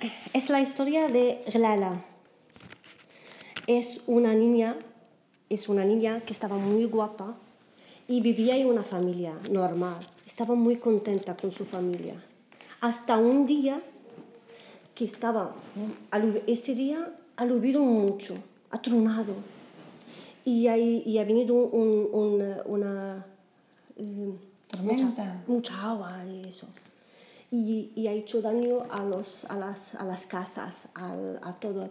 es la historia de Glala. Es una niña que estaba muy guapa y vivía en una familia normal. Estaba muy contenta con su familia. Hasta un día que este día ha llovido mucho, ha tronado y ha venido una Tormenta. mucha agua y eso. Y ha hecho daño a las casas, a todo.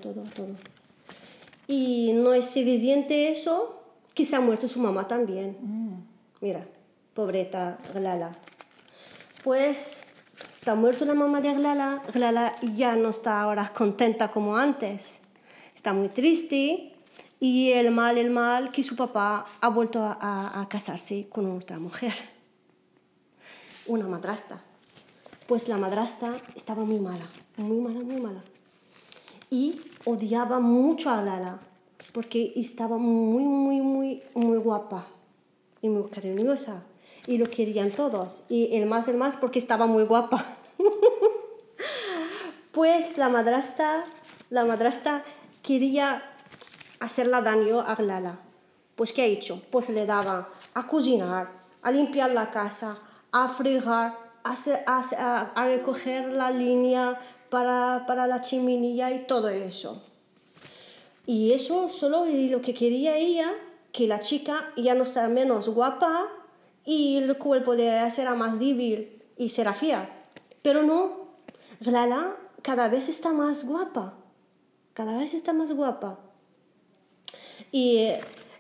Y no es suficiente eso, que se ha muerto su mamá también. Mira, pobreta Glala. Pues se ha muerto la mamá de Glala. Glala ya no está ahora contenta como antes. Está muy triste y el mal, que su papá ha vuelto a casarse con otra mujer. Una madrastra. Pues la madrastra estaba muy mala. Y odiaba mucho a Glala porque estaba muy guapa y muy cariñosa y lo querían todos y el más porque estaba muy guapa. Pues la madrastra quería hacerle daño a Glala. Pues ¿qué ha hecho? Pues le daba a cocinar, a limpiar la casa, a fregar, a recoger la línea para la chimenea y todo eso. Y eso solo lo que quería ella, que la chica ya no sea menos guapa y el cuerpo de ella será más débil y será fea. Pero no, Glala cada vez está más guapa. Y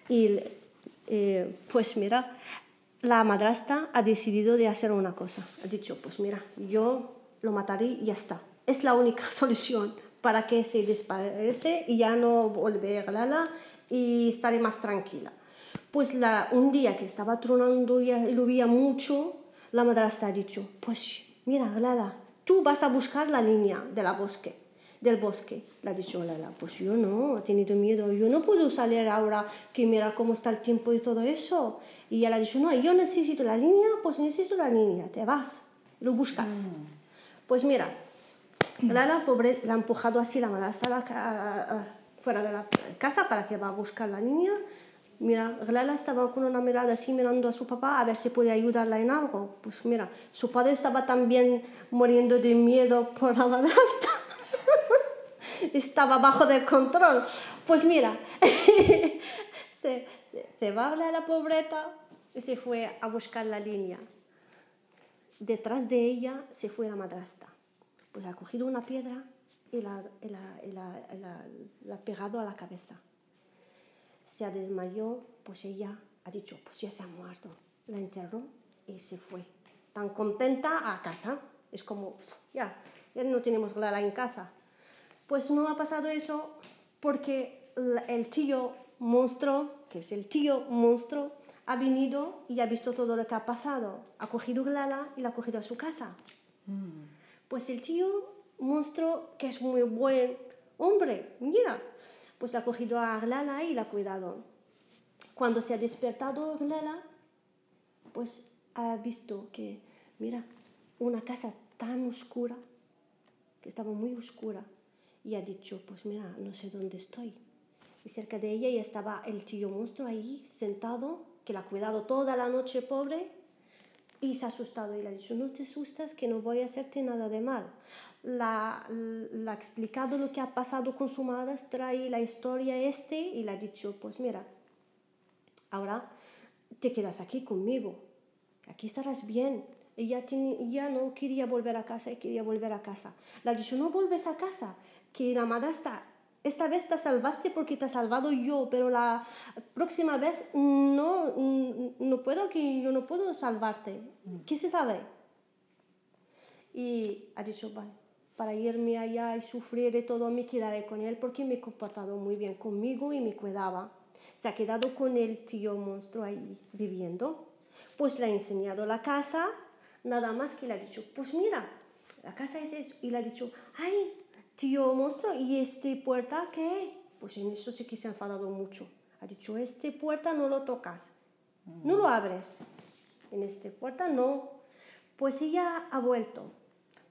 pues mira, la madrastra ha decidido de hacer una cosa. Ha dicho, pues mira, yo lo mataré y ya está. Es la única solución para que se desaparezca y ya no vuelve a Glala y estaré más tranquila. Pues un día que estaba tronando y llovía mucho, la madrastra ha dicho, pues mira, Glala, tú vas a buscar la línea del bosque. Le ha dicho Glala, pues yo no, he tenido miedo, yo no puedo salir ahora que mira cómo está el tiempo y todo eso. Y ella le ha dicho, no, yo necesito la línea, pues necesito la línea, te vas, lo buscas. Pues mira, Glala, pobre, la ha empujado así la madrastra fuera de la casa para que va a buscar la línea. Mira, Glala estaba con una mirada así mirando a su papá a ver si puede ayudarla en algo. Pues mira, su padre estaba también muriendo de miedo por la madrastra. Estaba bajo del control. Pues mira, se va a la pobreta y se fue a buscar la línea. Detrás de ella se fue la madrastra. Pues ha cogido una piedra y la ha pegado a la cabeza. Se ha desmayado, pues ella ha dicho, pues ya se ha muerto. La enterró y se fue. Tan contenta a casa. Es como, ya no tenemos Glala en casa. Pues no ha pasado eso porque el tío monstruo, que es el tío monstruo, ha venido y ha visto todo lo que ha pasado. Ha cogido Glala y la ha cogido a su casa. Pues el tío monstruo, que es muy buen hombre, mira, pues la ha cogido a Glala y la ha cuidado. Cuando se ha despertado Glala, pues ha visto que, mira, una casa tan oscura, que estaba muy oscura, y ha dicho, pues mira, no sé dónde estoy. Y cerca de ella ya estaba el tío monstruo ahí, sentado, que la ha cuidado toda la noche, pobre, y se ha asustado y le ha dicho, no te asustes, que no voy a hacerte nada de mal. Le ha explicado lo que ha pasado con su madrastra y la historia y le ha dicho, pues mira, ahora te quedas aquí conmigo, aquí estarás bien. Ella no quería volver a casa Le ha dicho, no vuelves a casa, que la madrastra, esta vez te salvaste porque te he salvado yo, pero la próxima vez no puedo, que yo no puedo salvarte. ¿Qué se sabe? Y ha dicho, vale, para irme allá y sufrir de todo, me quedaré con él porque me he comportado muy bien conmigo y me cuidaba. Se ha quedado con el tío monstruo ahí viviendo. Pues le ha enseñado la casa, nada más que le ha dicho, pues mira, la casa es eso. Y le ha dicho, ay, tío monstruo, ¿y esta puerta qué? Pues en eso sí que se ha enfadado mucho. Ha dicho, esta puerta no lo tocas, no lo abres. En esta puerta no. Pues ella ha vuelto.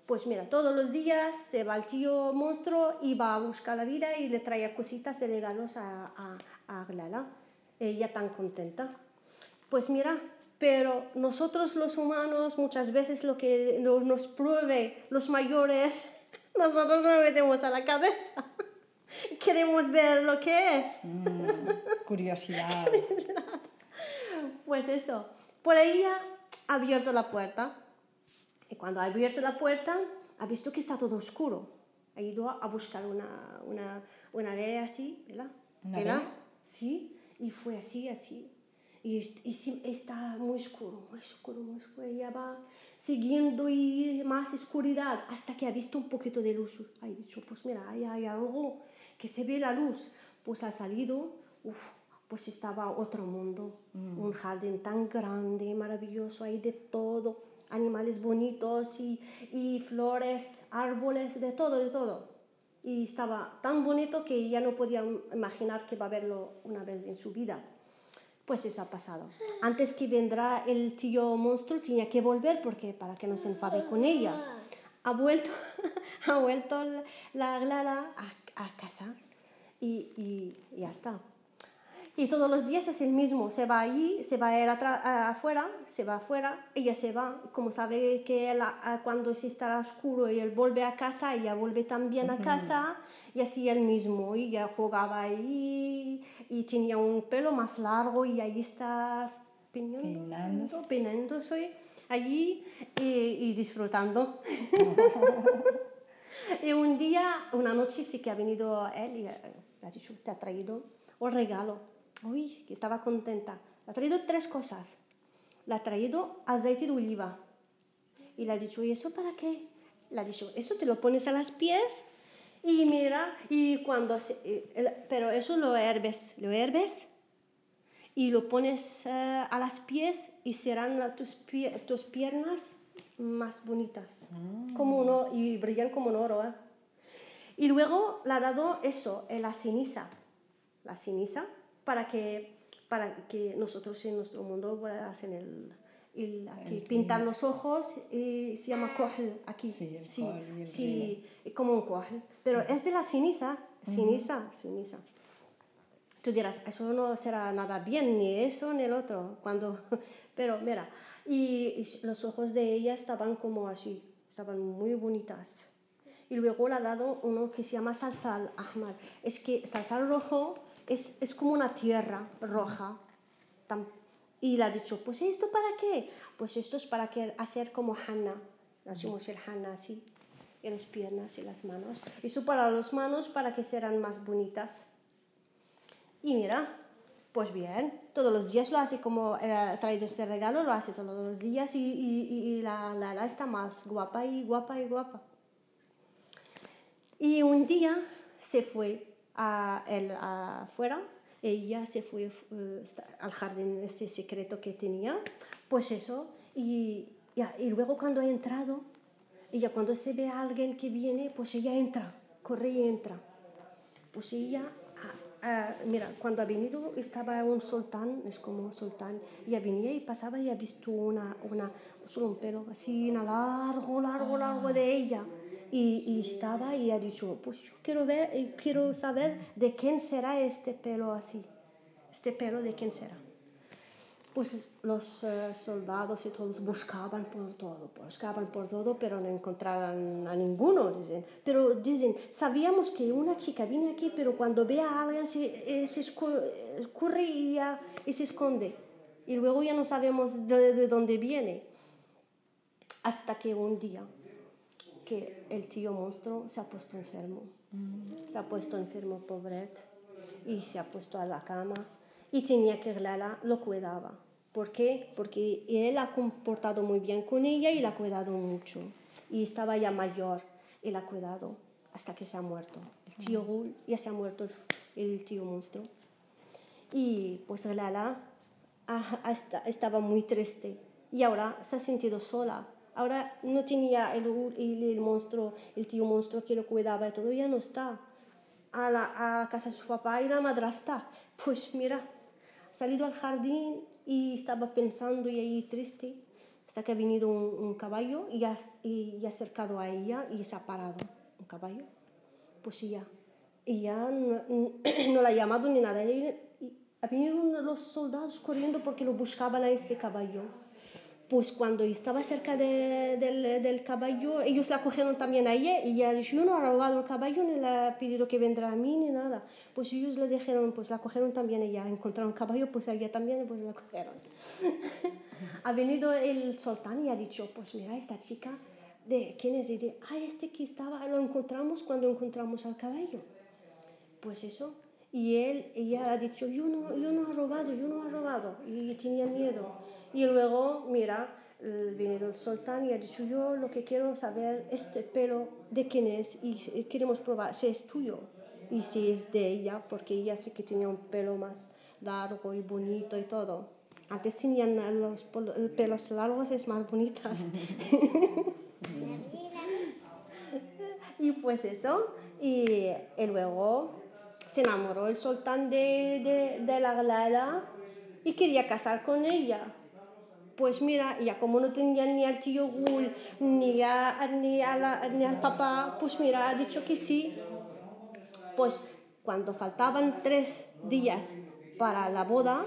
Pues mira, todos los días se va el tío monstruo y va a buscar la vida y le trae cositas de regalos a Glala. Ella tan contenta. Pues mira, pero nosotros los humanos muchas veces lo que nos pruebe los mayores, nosotros nos metemos a la cabeza. Queremos ver lo que es. Curiosidad. Pues eso, por ahí ha abierto la puerta. Y cuando ha abierto la puerta, ha visto que está todo oscuro. Ha ido a buscar una vela así, ¿verdad? ¿Una ¿Verdad? vela? Sí, y fue así. Y sí, está muy oscuro, muy oscuro, muy oscuro. Ella va siguiendo y más oscuridad hasta que ha visto un poquito de luz. Ha dicho, pues mira, ahí hay algo que se ve la luz. Pues ha salido, pues estaba otro mundo. Un jardín tan grande, maravilloso, hay de todo. Animales bonitos y flores, árboles, de todo, de todo. Y estaba tan bonito que ella no podía imaginar que va a verlo una vez en su vida. Pues eso ha pasado. Antes que vendrá el tío monstruo, tenía que volver porque para que no se enfade con ella. Ha vuelto, ha vuelto la Glala a casa y ya está. Y todos los días es el mismo, se va allí, se va él afuera, se va afuera, ella se va, como sabe que él, cuando se estará oscuro y él vuelve a casa, ella vuelve también a casa, y así él mismo, y ella jugaba ahí, y tenía un pelo más largo, y ahí está peinándose allí y disfrutando. Y un día, una noche sí que ha venido él y le ha dicho, te ha traído un regalo. Uy, que estaba contenta. Le ha traído 3 cosas. Le ha traído aceite de oliva. Y le ha dicho, ¿y eso para qué? Le ha dicho, eso te lo pones a los pies y mira, y cuando... pero eso lo hierves y lo pones a los pies y serán tus piernas más bonitas. Y brillan como un oro. Y luego le ha dado eso, la ceniza para que nosotros en nuestro mundo hacen aquí pintar los ojos y se llama kohl aquí. Sí, el kohl y el sí, como un kohl. Pero es de la ceniza. Tú dirás, eso no será nada bien, ni eso ni el otro. Pero mira, y los ojos de ella estaban como así, estaban muy bonitas. Y luego le ha dado uno que se llama salsal ahmar. Es que salsal rojo es como una tierra roja. Y le ha dicho, pues ¿esto para qué? Pues esto es para hacer como henna. Hacemos el henna así, en las piernas y las manos. Eso para las manos, para que sean más bonitas. Y mira, pues bien, todos los días lo hace como ha traído este regalo, lo hace todos los días y la está más guapa y guapa y guapa. Y un día se fue él afuera, ella se fue al jardín este secreto que tenía, pues eso, y luego cuando ha entrado, ella cuando se ve a alguien que viene, pues ella entra, corre y entra. Pues ella, mira, cuando ha venido estaba un sultán, es como un sultán, ella venía y pasaba y ha visto solo un pelo así, largo de ella. Y estaba y ha dicho, pues yo quiero saber de quién será este pelo así, este pelo de quién será. Pues los soldados y todos buscaban por todo, pero no encontraban a ninguno, dicen. Pero dicen, sabíamos que una chica viene aquí, pero cuando ve a alguien se escurre y se esconde. Y luego ya no sabemos de dónde viene. Hasta que un día, que el tío monstruo se ha puesto enfermo. Se ha puesto enfermo, pobret, y se ha puesto a la cama. Y tenía que Glala lo cuidaba. ¿Por qué? Porque él ha comportado muy bien con ella y la ha cuidado mucho. Y estaba ya mayor y la ha cuidado hasta que se ha muerto. El tío Gul ya se ha muerto, el tío monstruo. Y pues Glala estaba muy triste y ahora se ha sentido sola. Ahora no tenía el monstruo, el tío monstruo que lo cuidaba y todo, ya no está. A la casa de su papá y la madrastra. Pues mira, ha salido al jardín y estaba pensando y ahí triste, hasta hasta que ha venido un caballo y ha acercado a ella y se ha parado un caballo. Pues ella no la ha llamado ni nada. Y ha venido los soldados corriendo porque lo buscaban a este caballo. Pues cuando estaba cerca del caballo, ellos la cogieron también a ella y ella dijo, yo no he robado el caballo ni le he pedido que vendrá a mí ni nada. Pues ellos le dijeron, pues la cogieron también a ella, encontraron un caballo, pues a ella también pues la cogieron. Ha venido el sultán y ha dicho, pues mira, esta chica, ¿de quién es? Y dice, este que estaba, lo encontramos cuando encontramos al caballo. Pues eso. Y ella ha dicho, yo no he robado, y tenía miedo. Y luego, mira, vino el sultán y ha dicho, yo lo que quiero saber, este pelo, ¿de quién es? Y queremos probar si es tuyo y si es de ella, porque ella sí que tenía un pelo más largo y bonito y todo. Antes tenían los pelos largos, es más bonitas. Y pues eso, y luego se enamoró el sultán de la Glala y quería casar con ella. Pues mira, ya como no tenía ni al tío Gul ni al papá, pues mira, ha dicho que sí. Pues cuando faltaban 3 días para la boda,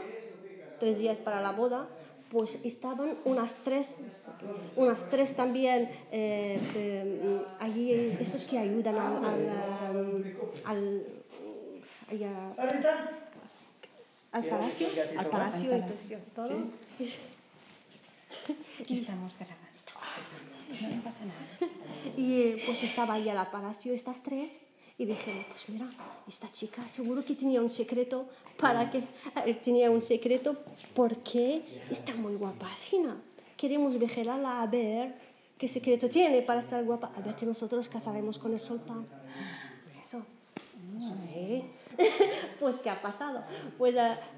pues estaban unas tres también allí, estos que ayudan al palacio y todo. Aquí estamos grabando. No pasa nada. Y pues estaba ahí al palacio estas 3 y dijeron, pues mira, esta chica seguro que tenía un secreto porque está muy guapasina. Queremos vigilarla a ver qué secreto tiene para estar guapa, a ver que nosotros casaremos con el sultán. Eso. Sí. Pues ¿qué ha pasado? Pues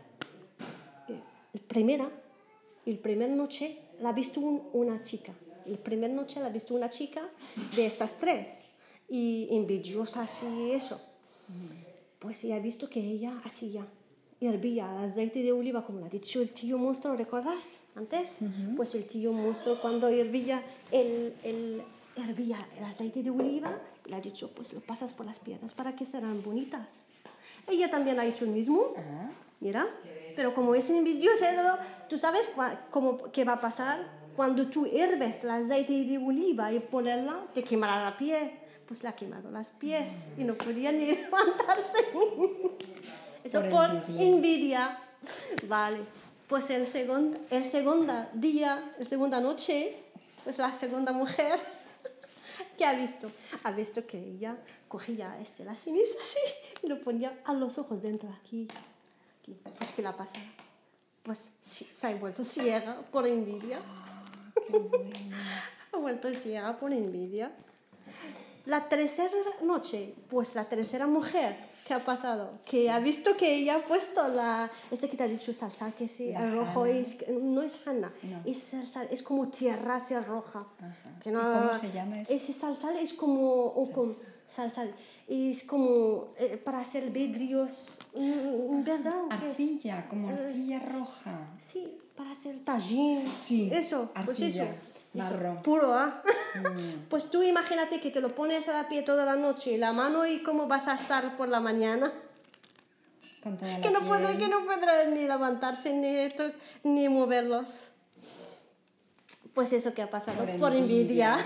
el primer noche la ha visto una chica. El primer noche la ha visto una chica de estas 3 y envidiosas y eso. Pues ella ha visto que ella hacía, hervía el aceite de oliva, como le ha dicho el tío monstruo, ¿recuerdas? Antes, pues el tío monstruo cuando hervía el aceite de oliva, le ha dicho, pues lo pasas por las piernas para que serán bonitas. Ella también ha hecho el mismo, mira, pero como es envidiosa, tú sabes qué va a pasar cuando tú hierves el aceite de oliva y ponerla, te quemará la piel. Pues le ha quemado las pies y no podía ni levantarse. Eso por envidia. Vale, pues el segunda noche, pues la segunda mujer, ¿qué ha visto? Ha visto que ella cogía la ceniza así y lo ponía a los ojos dentro aquí. Pues ¿qué le ha pasado? Pues sí, se ha vuelto ciega por envidia. Qué bueno. Ha vuelto ciega por envidia. La tercera noche, pues la tercera mujer, ¿qué ha pasado? Que ha visto que ella ha puesto que te ha dicho salsa, que sí, el rojo no es Hanna, no. Es salsa, es como tierra así roja. Que no, ¿y cómo se llama eso? Ese salsa es como salsa, es como para hacer vidrios, ¿verdad? Arcilla, como arcilla roja. Sí, para hacer tajín. Sí, eso, arcilla, pues eso. Marrón. Puro, ¿ah? Pues tú imagínate que te lo pones a la piel toda la noche, la mano, y cómo vas a estar por la mañana. Con toda la que no podrás ni levantarse ni moverlos. Pues eso que ha pasado por envidia.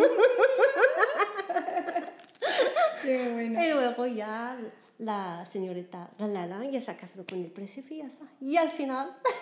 Qué bueno. Y luego ya la señorita Glala ya se ha casado con el príncipe y ya está. Y al final